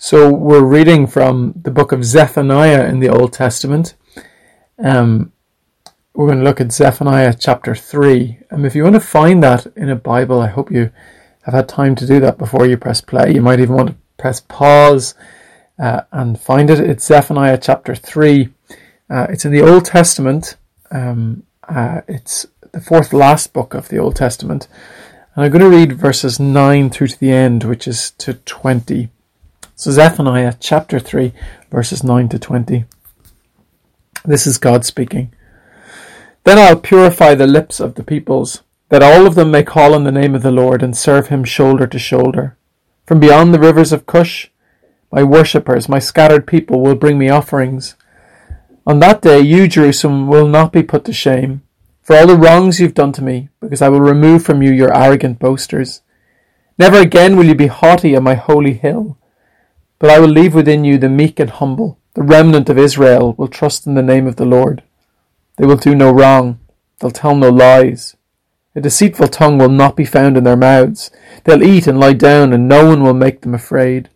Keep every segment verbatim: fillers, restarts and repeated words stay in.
So we're reading from the book of Zephaniah in the Old Testament. Um, we're going to look at Zephaniah chapter three. And if you want to find that in a Bible, I hope you have had time to do that before you press play. You might even want to press pause uh, and find it. It's Zephaniah chapter three. Uh, it's in the Old Testament. Um, uh, it's the fourth last book of the Old Testament. And I'm going to read verses nine through to the end, which is to twenty. So Zephaniah chapter three, verses nine to twenty. This is God speaking. Then I'll purify the lips of the peoples, that all of them may call on the name of the Lord and serve him shoulder to shoulder. From beyond the rivers of Cush, my worshippers, my scattered people will bring me offerings. On that day, you, Jerusalem, will not be put to shame for all the wrongs you've done to me, because I will remove from you your arrogant boasters. Never again will you be haughty on my holy hill, but I will leave within you the meek and humble. The remnant of Israel will trust in the name of the Lord. They will do no wrong. They'll tell no lies. A deceitful tongue will not be found in their mouths. They'll eat and lie down, and no one will make them afraid.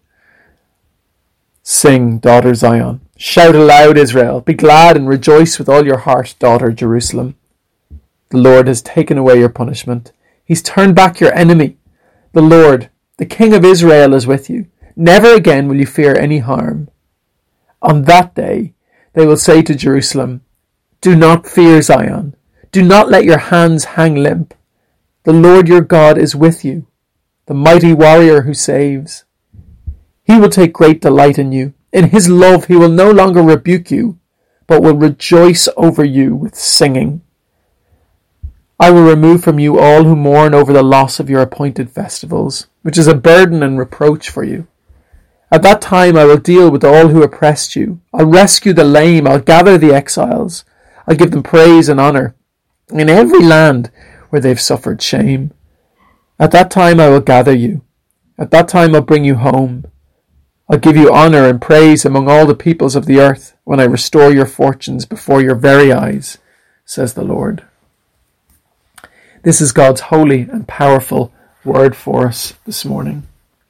Sing, daughter Zion. Shout aloud, Israel. Be glad and rejoice with all your heart, daughter Jerusalem. The Lord has taken away your punishment. He's turned back your enemy. The Lord, the King of Israel, is with you. Never again will you fear any harm. On that day, they will say to Jerusalem, do not fear, Zion. Do not let your hands hang limp. The Lord your God is with you, the mighty warrior who saves. He will take great delight in you. In his love he will no longer rebuke you, but will rejoice over you with singing. I will remove from you all who mourn over the loss of your appointed festivals, which is a burden and reproach for you. At that time I will deal with all who oppressed you. I'll rescue the lame. I'll gather the exiles. I'll give them praise and honour in every land where they've suffered shame. At that time I will gather you. At that time I'll bring you home. I'll give you honour and praise among all the peoples of the earth when I restore your fortunes before your very eyes, says the Lord. This is God's holy and powerful word for us this morning.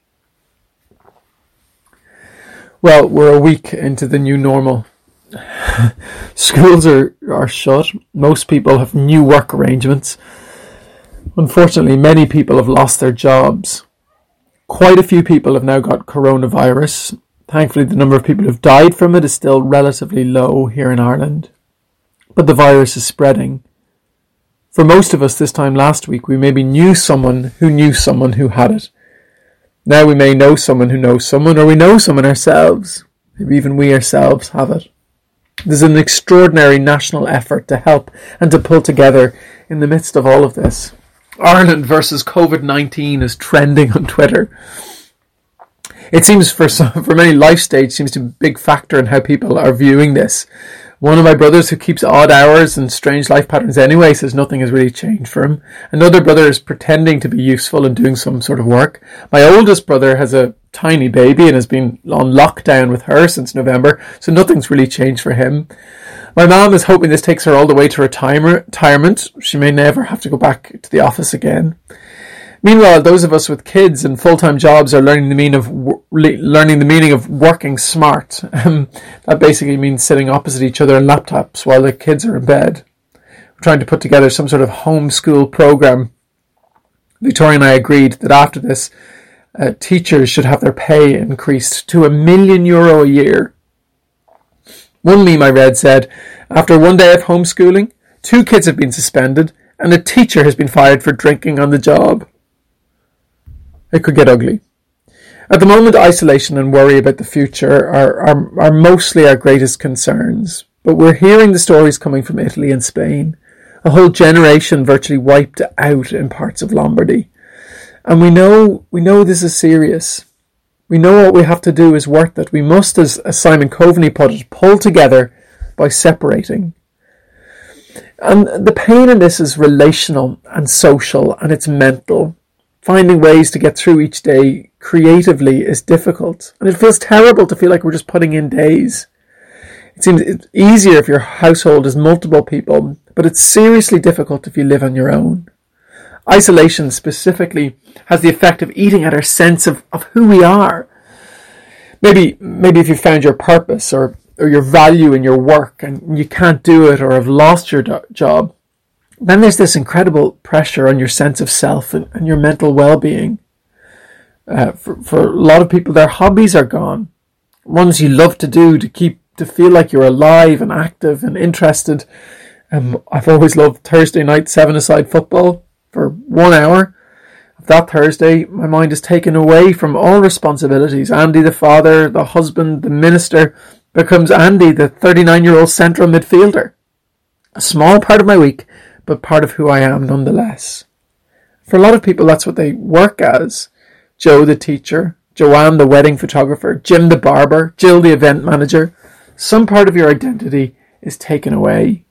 Well, we're a week into the new normal. Schools are, are shut. Most people have new work arrangements. Unfortunately, many people have lost their jobs. Quite a few people have now got coronavirus. Thankfully, the number of people who've died from it is still relatively low here in Ireland. But the virus is spreading. For most of us this time last week, we maybe knew someone who knew someone who had it. Now we may know someone who knows someone, or we know someone ourselves. Maybe even we ourselves have it. There's an extraordinary national effort to help and to pull together in the midst of all of this. Ireland versus COVID nineteen is trending on Twitter. It seems for some, for many life stages seems to be a big factor in how people are viewing this. One of my brothers, who keeps odd hours and strange life patterns anyway, says nothing has really changed for him. Another brother is pretending to be useful and doing some sort of work. My oldest brother has a tiny baby and has been on lockdown with her since November, so nothing's really changed for him. My mum is hoping this takes her all the way to retirement. She may never have to go back to the office again. Meanwhile, those of us with kids and full-time jobs are learning the meaning of learning the meaning of working smart. Um, that basically means sitting opposite each other on laptops while the kids are in bed. We're trying to put together some sort of homeschool program. Victoria and I agreed that after this, uh, teachers should have their pay increased to a million euro a year. One meme I read said, after one day of homeschooling, two kids have been suspended and a teacher has been fired for drinking on the job. It could get ugly. At the moment, isolation and worry about the future are, are, are mostly our greatest concerns. But we're hearing the stories coming from Italy and Spain. A whole generation virtually wiped out in parts of Lombardy. And we know we know this is serious. We know what we have to do is worth it. We must, as, as Simon Coveney put it, pull together by separating. And the pain in this is relational and social, and it's mental. Finding ways to get through each day creatively is difficult. And it feels terrible to feel like we're just putting in days. It seems it's easier if your household is multiple people, but it's seriously difficult if you live on your own. Isolation specifically has the effect of eating at our sense of, of who we are. Maybe maybe if you found your purpose or, or your value in your work and you can't do it or have lost your do- job, then there's this incredible pressure on your sense of self and, and your mental well-being. Uh, for, for a lot of people, their hobbies are gone. Ones you love to do to keep to feel like you're alive and active and interested. Um, I've always loved Thursday night seven-a-side football for one hour. That Thursday, my mind is taken away from all responsibilities. Andy the father, the husband, the minister, becomes Andy the thirty-nine-year-old central midfielder. A small part of my week, but part of who I am nonetheless. For a lot of people, that's what they work as. Joe the teacher, Joanne the wedding photographer, Jim the barber, Jill the event manager. Some part of your identity is taken away.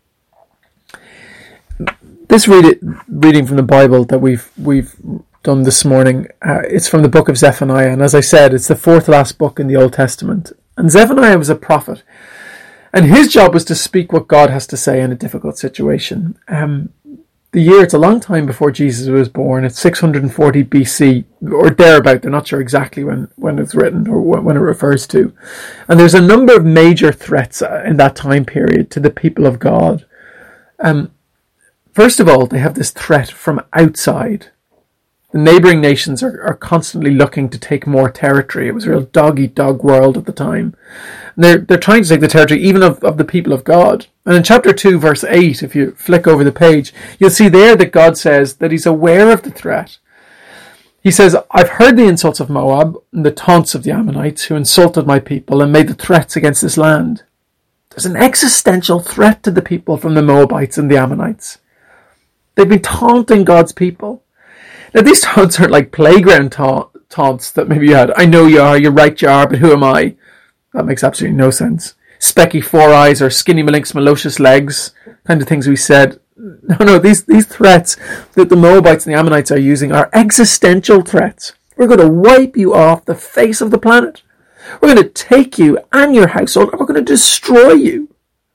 This read it, reading from the Bible that we've we've done this morning, uh, it's from the book of Zephaniah, and as I said, it's the fourth last book in the Old Testament. And Zephaniah was a prophet, and his job was to speak what God has to say in a difficult situation. Um, the year, it's a long time before Jesus was born. It's six hundred forty B C, or thereabout. They're not sure exactly when, when it's written or when it refers to. And there's a number of major threats in that time period to the people of God. Um, First of all, they have this threat from outside. The neighbouring nations are, are constantly looking to take more territory. It was a real dog-eat-dog world at the time. And they're, they're trying to take the territory even of, of the people of God. And in chapter two, verse eight, if you flick over the page, you'll see there that God says that he's aware of the threat. He says, I've heard the insults of Moab and the taunts of the Ammonites who insulted my people and made the threats against this land. There's an existential threat to the people from the Moabites and the Ammonites. They've been taunting God's people. Now, these taunts aren't like playground ta- taunts that maybe you had. I know you are, you're right you are, but who am I? That makes absolutely no sense. Specky four eyes or skinny malinx malicious legs, kind of things we said. No, no, these, these threats that the Moabites and the Ammonites are using are existential threats. We're going to wipe you off the face of the planet. We're going to take you and your household and we're going to destroy you.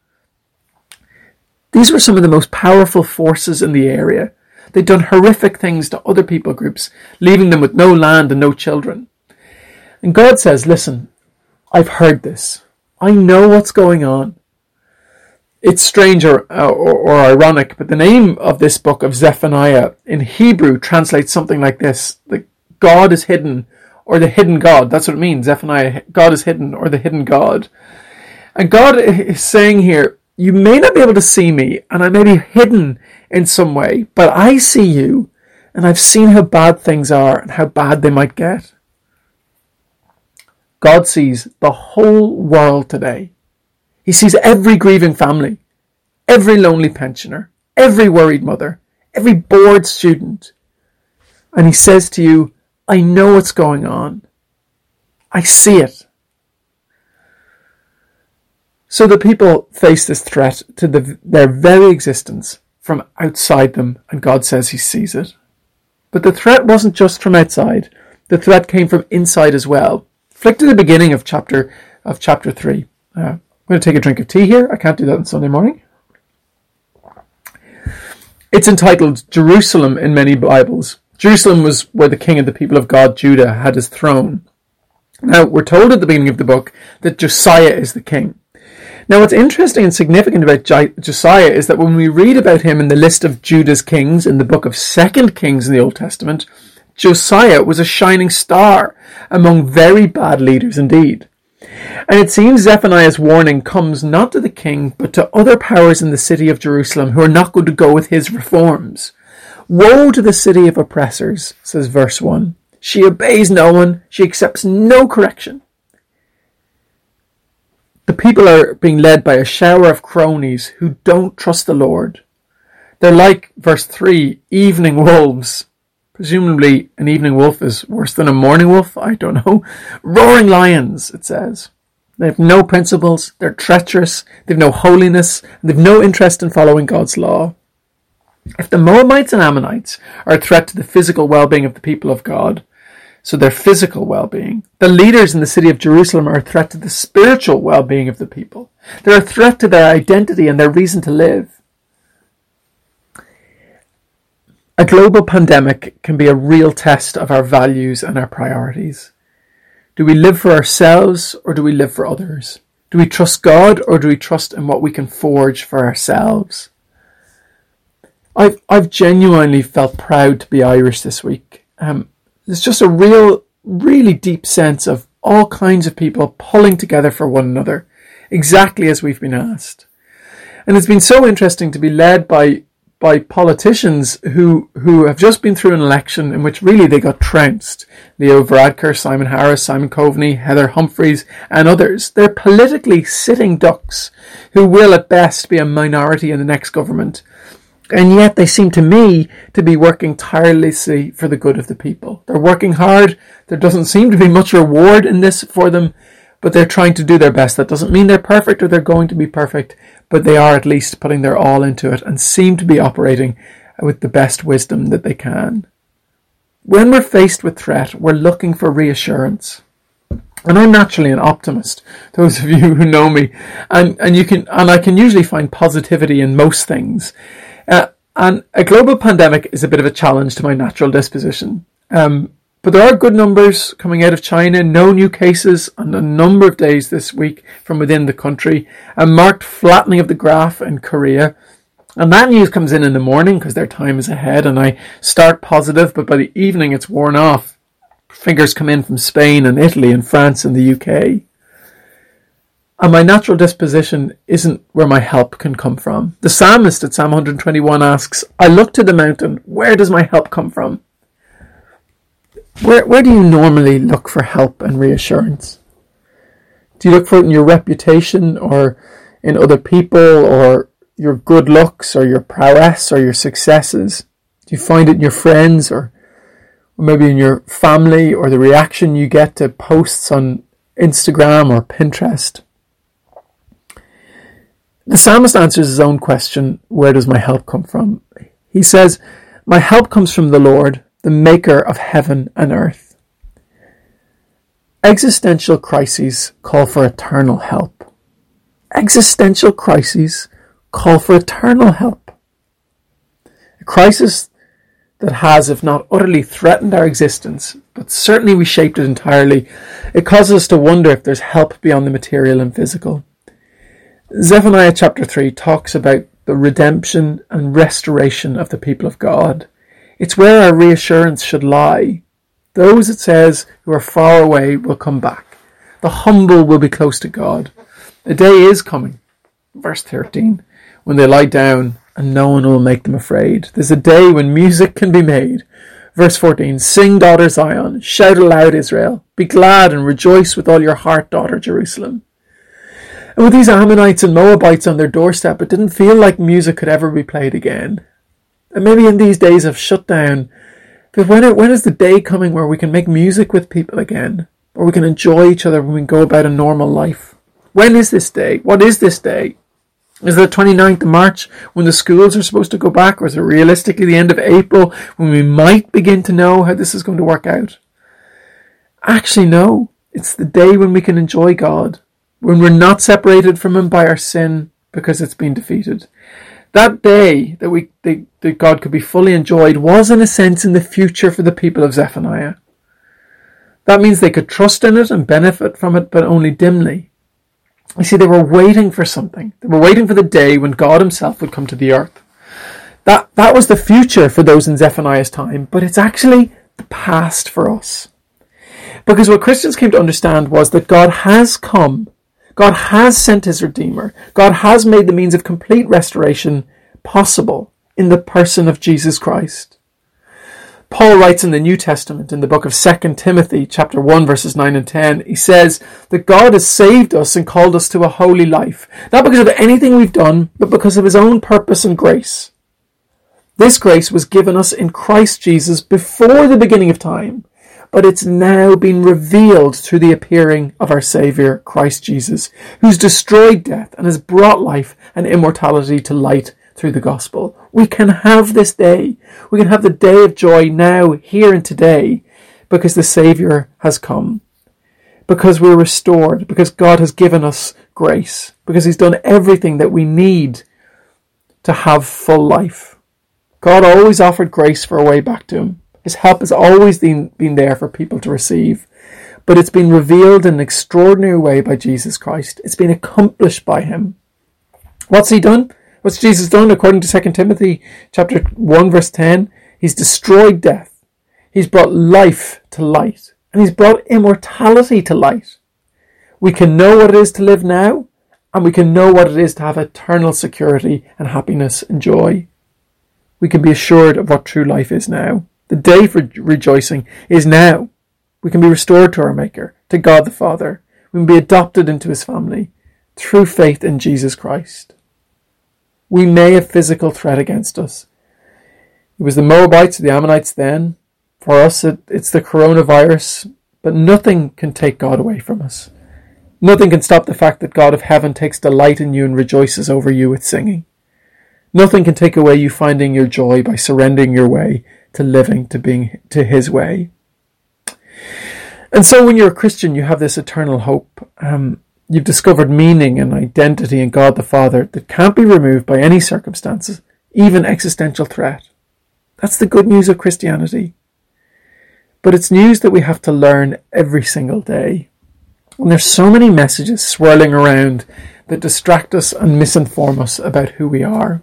These were some of the most powerful forces in the area. They'd done horrific things to other people groups, leaving them with no land and no children. And God says, listen, I've heard this. I know what's going on. It's strange or, or, or ironic, but the name of this book of Zephaniah in Hebrew translates something like this. The God is hidden, or the hidden God. That's what it means, Zephaniah. God is hidden, or the hidden God. And God is saying here, you may not be able to see me, and I may be hidden in some way, but I see you, and I've seen how bad things are and how bad they might get. God sees the whole world today. He sees every grieving family, every lonely pensioner, every worried mother, every bored student. And he says to you, I know what's going on. I see it. So the people face this threat to the, their very existence from outside them, and God says he sees it. But the threat wasn't just from outside. The threat came from inside as well. Flick to the beginning of chapter of chapter three. Uh, I'm going to take a drink of tea here. I can't do that on Sunday morning. It's entitled Jerusalem in many Bibles. Jerusalem was where the king of the people of God, Judah, had his throne. Now, we're told at the beginning of the book that Josiah is the king. Now, what's interesting and significant about Josiah is that when we read about him in the list of Judah's kings in the book of Second Kings in the Old Testament, Josiah was a shining star among very bad leaders indeed. And it seems Zephaniah's warning comes not to the king, but to other powers in the city of Jerusalem who are not going to go with his reforms. Woe to the city of oppressors, says verse one. She obeys no one, she accepts no correction. The people are being led by a shower of cronies who don't trust the Lord. They're like, verse three, evening wolves. Presumably an evening wolf is worse than a morning wolf, I don't know. Roaring lions, it says. They have no principles, they're treacherous, they have no holiness, and they have no interest in following God's law. If the Moabites and Ammonites are a threat to the physical well-being of the people of God, so their physical well-being, the leaders in the city of Jerusalem are a threat to the spiritual well-being of the people. They're a threat to their identity and their reason to live. A global pandemic can be a real test of our values and our priorities. Do we live for ourselves or do we live for others? Do we trust God or do we trust in what we can forge for ourselves? I've I've genuinely felt proud to be Irish this week. Um, there's just a real, really deep sense of all kinds of people pulling together for one another, exactly as we've been asked. And it's been so interesting to be led by by politicians who who have just been through an election in which really they got trounced. Leo Varadkar, Simon Harris, Simon Coveney, Heather Humphreys and others. They're politically sitting ducks who will at best be a minority in the next government. And yet they seem to me to be working tirelessly for the good of the people. They're working hard. There doesn't seem to be much reward in this for them, but they're trying to do their best. That doesn't mean they're perfect or they're going to be perfect, but they are at least putting their all into it and seem to be operating with the best wisdom that they can. When we're faced with threat, we're looking for reassurance. And I'm naturally an optimist, those of you who know me, and, and you can and I can usually find positivity in most things. Uh, and a global pandemic is a bit of a challenge to my natural disposition. Um, but there are good numbers coming out of China, no new cases on a number of days this week from within the country, a marked flattening of the graph in Korea. And that news comes in in the morning because their time is ahead, and I start positive, but by the evening it's worn off. Figures come in from Spain and Italy and France and the U K. And my natural disposition isn't where my help can come from. The psalmist at Psalm one twenty-one asks, I look to the mountain, where does my help come from? Where, where do you normally look for help and reassurance? Do you look for it in your reputation or in other people or your good looks or your prowess or your successes? Do you find it in your friends or, or maybe in your family or the reaction you get to posts on Instagram or Pinterest? The psalmist answers his own question, where does my help come from? He says, my help comes from the Lord, the maker of heaven and earth. Existential crises call for eternal help. Existential crises call for eternal help. A crisis that has, if not utterly threatened our existence, but certainly reshaped it entirely, it causes us to wonder if there's help beyond the material and physical. Zephaniah chapter three talks about the redemption and restoration of the people of God. It's where our reassurance should lie. Those, it says, who are far away will come back. The humble will be close to God. The day is coming, verse thirteen, when they lie down and no one will make them afraid. There's a day when music can be made. Verse fourteen, sing, daughter Zion, shout aloud, Israel. Be glad and rejoice with all your heart, daughter Jerusalem. And with these Ammonites and Moabites on their doorstep, it didn't feel like music could ever be played again. And maybe in these days of shutdown, but when, it, when is the day coming where we can make music with people again? Where we can enjoy each other when we go about a normal life? When is this day? What is this day? Is it the twenty-ninth of March when the schools are supposed to go back? Or is it realistically the end of April when we might begin to know how this is going to work out? Actually, no. It's the day when we can enjoy God. When we're not separated from him by our sin because it's been defeated. That day that we that, that God could be fully enjoyed was in a sense in the future for the people of Zephaniah. That means they could trust in it and benefit from it, but only dimly. You see, they were waiting for something. They were waiting for the day when God himself would come to the earth. That, that was the future for those in Zephaniah's time, but it's actually the past for us. Because what Christians came to understand was that God has come. God has sent his Redeemer. God has made the means of complete restoration possible in the person of Jesus Christ. Paul writes in the New Testament, in the book of Second Timothy, chapter one, verses nine and ten, he says that God has saved us and called us to a holy life, not because of anything we've done, but because of his own purpose and grace. This grace was given us in Christ Jesus before the beginning of time, but it's now been revealed through the appearing of our Saviour, Christ Jesus, who's destroyed death and has brought life and immortality to light through the gospel. We can have this day. We can have the day of joy now, here and today, because the Saviour has come. Because we're restored. Because God has given us grace. Because he's done everything that we need to have full life. God always offered grace for a way back to him. His help has always been, been there for people to receive. but it's been revealed in an extraordinary way by Jesus Christ. It's been accomplished by him. What's he done? What's Jesus done? According to Second Timothy chapter one, verse ten, he's destroyed death. He's brought life to light, and he's brought immortality to light. We can know what it is to live now, and we can know what it is to have eternal security and happiness and joy. We can be assured of what true life is now. The day for rejoicing is now. We can be restored to our Maker, to God the Father. We can be adopted into his family through faith in Jesus Christ. We may have physical threat against us. It was the Moabites, the Ammonites then. For us, it, it's the coronavirus. But nothing can take God away from us. Nothing can stop the fact that God of heaven takes delight in you and rejoices over you with singing. Nothing can take away you finding your joy by surrendering your way to living to being to his way. And so when you're a Christian, you have this eternal hope. Um, you've discovered meaning and identity in God the Father that can't be removed by any circumstances, even existential threat. That's the good news of Christianity. But it's news that we have to learn every single day. And there's so many messages swirling around that distract us and misinform us about who we are.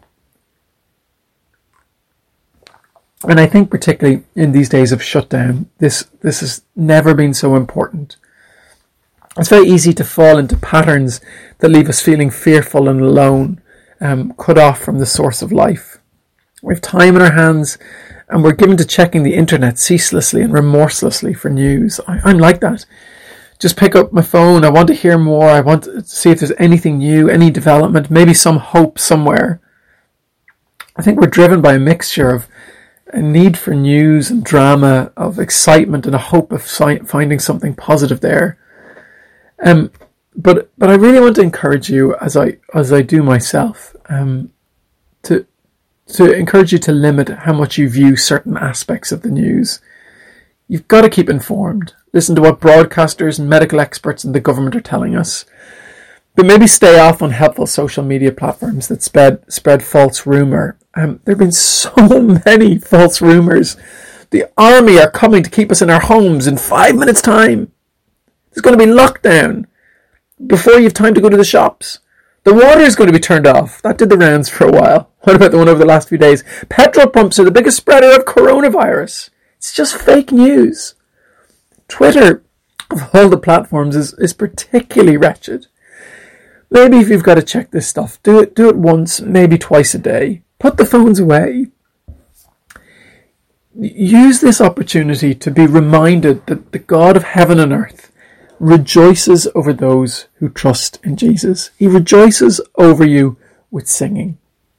And I think particularly in these days of shutdown, this, this has never been so important. It's very easy to fall into patterns that leave us feeling fearful and alone, um, cut off from the source of life. We have time in our hands and we're given to checking the internet ceaselessly and remorselessly for news. I, I'm like that. Just pick up my phone. I want to hear more. I want to see if there's anything new, any development, maybe some hope somewhere. I think we're driven by a mixture of a need for news and drama, of excitement and a hope of si- finding something positive there. Um, but but I really want to encourage you, as I as I do myself, um, to to encourage you to limit how much you view certain aspects of the news. You've got to keep informed. Listen to what broadcasters and medical experts and the government are telling us. But maybe stay off unhelpful social media platforms that spread spread false rumour. Um, there have been so many false rumours. The army are coming to keep us in our homes in five minutes' time. There's going to be lockdown before you have time to go to the shops. The water is going to be turned off. That did the rounds for a while. What about the one over the last few days? Petrol pumps are the biggest spreader of coronavirus. It's just fake news. Twitter, of all the platforms, is, is particularly wretched. Maybe if you've got to check this stuff, do it do it once, maybe twice a day. Put the phones away. Use this opportunity to be reminded that the God of heaven and earth rejoices over those who trust in Jesus. He rejoices over you with singing.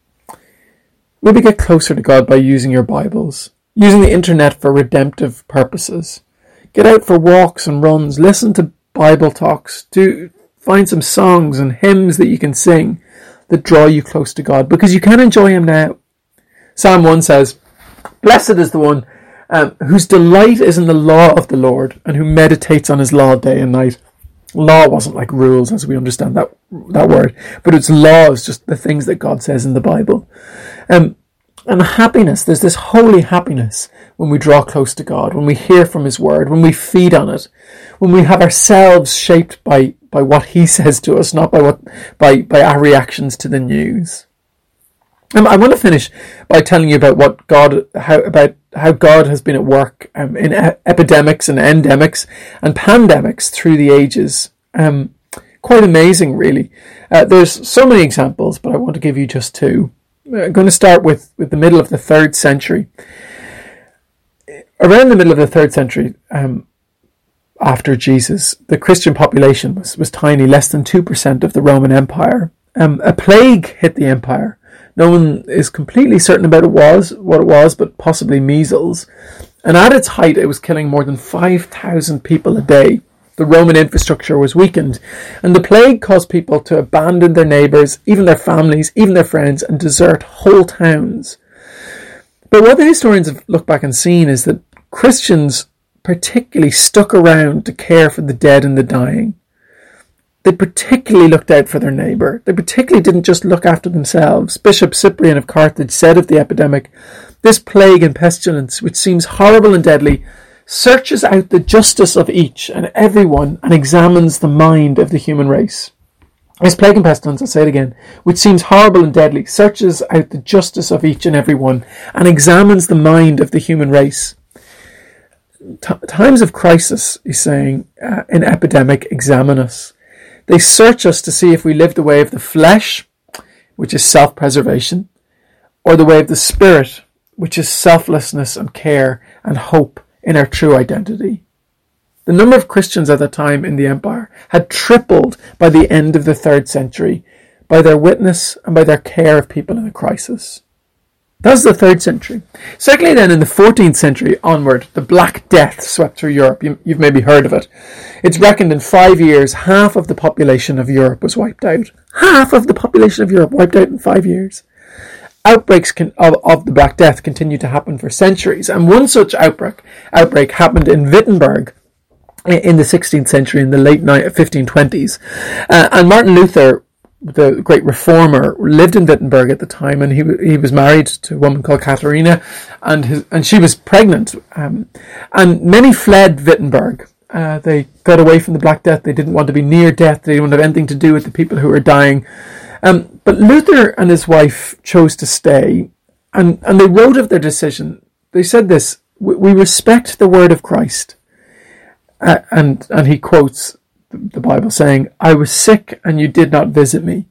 Maybe get closer to God by using your Bibles, using the internet for redemptive purposes. Get out for walks and runs, listen to Bible talks, do find some songs and hymns that you can sing that draw you close to God, because you can enjoy him now. Psalm one says, "Blessed is the one um, whose delight is in the law of the Lord and who meditates on his law day and night." Law wasn't like rules as we understand that that word, but it's laws, just the things that God says in the Bible. Um, and happiness, there's this holy happiness when we draw close to God, when we hear from his word, when we feed on it, when we have ourselves shaped by by what he says to us, not by what by, by our reactions to the news. Um, I want to finish by telling you about what God, how about how God has been at work um, in e- epidemics and endemics and pandemics through the ages. Um, quite amazing, really. Uh, there's so many examples, but I want to give you just two. I'm going to start with, with the middle of the third century. Around the middle of the third century, um, after Jesus, the Christian population was, was tiny, less than two percent of the Roman Empire. Um, a plague hit the empire. No one is completely certain about it was, what it was, but possibly measles. And at its height, it was killing more than five thousand people a day. The Roman infrastructure was weakened, and the plague caused people to abandon their neighbours, even their families, even their friends, and desert whole towns. But what the historians have looked back and seen is that Christians particularly stuck around to care for the dead and the dying. They particularly looked out for their neighbour. They particularly didn't just look after themselves. Bishop Cyprian of Carthage said of the epidemic, "This plague and pestilence, which seems horrible and deadly, searches out the justice of each and everyone and examines the mind of the human race. This plague and pestilence, I'll say it again, which seems horrible and deadly, searches out the justice of each and everyone and examines the mind of the human race. T- times of crisis, he's saying, uh, in epidemic, examine us. They search us to see if we live the way of the flesh, which is self-preservation, or the way of the spirit, which is selflessness and care and hope in our true identity. The number of Christians at that time in the empire had tripled by the end of the third century by their witness and by their care of people in a crisis. That's the third century. Secondly, then, in the fourteenth century onward, the Black Death swept through Europe. You, you've maybe heard of it. It's reckoned in five years, half of the population of Europe was wiped out. Half of the population of Europe wiped out in five years. Outbreaks can, of, of the Black Death continued to happen for centuries, and one such outbreak outbreak happened in Wittenberg in the sixteenth century, in the late fifteen twenties. Uh, and Martin Luther, the great reformer, lived in Wittenberg at the time, and he he was married to a woman called Katharina, and his, and she was pregnant. Um, and many fled Wittenberg. Uh, they got away from the Black Death. They didn't want to be near death. They didn't want to have anything to do with the people who were dying. Um, but Luther and his wife chose to stay, and, and they wrote of their decision. They said this: "We, we respect the word of Christ." Uh, and and he quotes the Bible saying, "I was sick and you did not visit me."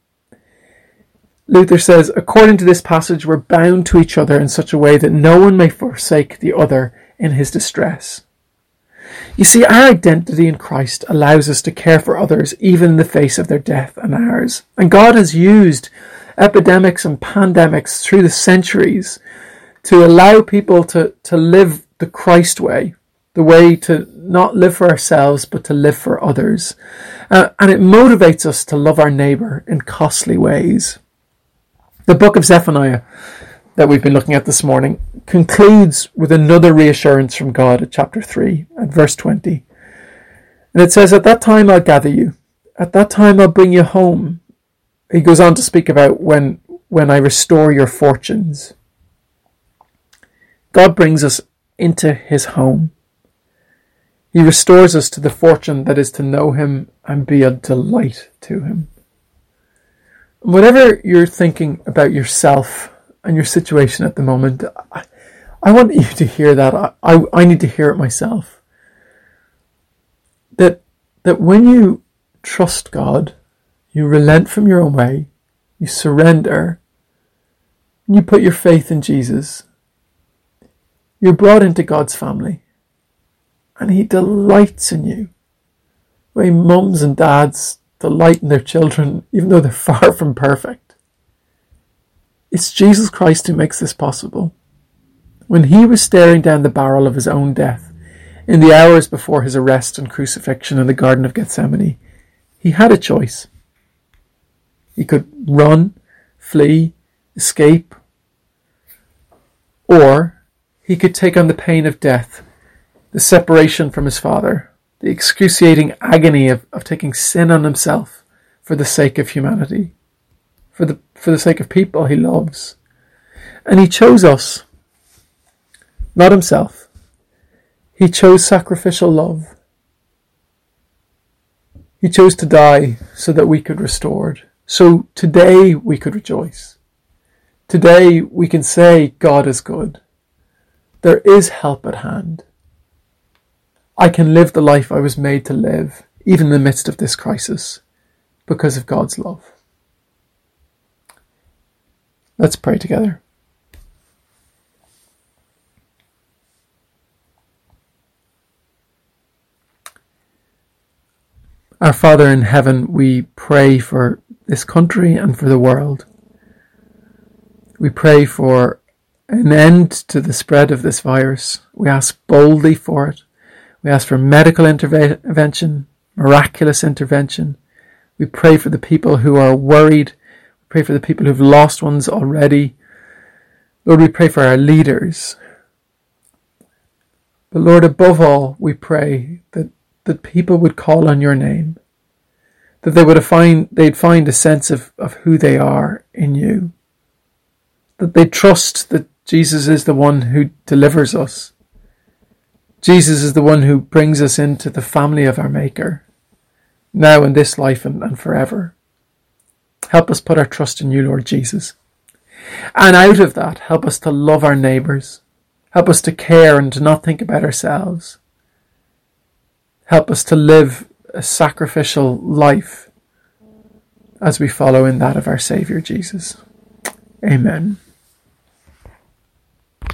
Luther says, according to this passage, we're bound to each other in such a way that no one may forsake the other in his distress. You see, our identity in Christ allows us to care for others even in the face of their death and ours. And God has used epidemics and pandemics through the centuries to allow people to, to live the Christ way, the way to not live for ourselves, but to live for others. Uh, and it motivates us to love our neighbour in costly ways. The book of Zephaniah that we've been looking at this morning concludes with another reassurance from God at chapter three, at verse twenty. And it says, "At that time I'll gather you. At that time I'll bring you home." He goes on to speak about when, when I restore your fortunes. God brings us into his home. He restores us to the fortune that is to know him and be a delight to him. Whatever you're thinking about yourself and your situation at the moment, I, I want you to hear that. I, I, I need to hear it myself. That, that when you trust God, you relent from your own way, you surrender, and you put your faith in Jesus, you're brought into God's family. And he delights in you. The way mums and dads delight in their children, even though they're far from perfect. It's Jesus Christ who makes this possible. When he was staring down the barrel of his own death, in the hours before his arrest and crucifixion in the Garden of Gethsemane, he had a choice. He could run, flee, escape, or he could take on the pain of death, the separation from his Father, the excruciating agony of, of taking sin on himself for the sake of humanity, for the for the sake of people he loves. And he chose us, not himself. He chose sacrificial love. He chose to die so that we could be restored. So today we could rejoice. Today we can say God is good. There is help at hand. I can live the life I was made to live, even in the midst of this crisis, because of God's love. Let's pray together. Our Father in heaven, we pray for this country and for the world. We pray for an end to the spread of this virus. We ask boldly for it. We ask for medical intervention, miraculous intervention. We pray for the people who are worried. We pray for the people who've lost ones already. Lord, we pray for our leaders. But Lord, above all, we pray that, that people would call on your name, that they would find, they'd find a sense of, of who they are in you, that they trust that Jesus is the one who delivers us, Jesus is the one who brings us into the family of our Maker, now in this life and, and forever. Help us put our trust in you, Lord Jesus. And out of that, help us to love our neighbours. Help us to care and to not think about ourselves. Help us to live a sacrificial life as we follow in that of our Saviour Jesus. Amen.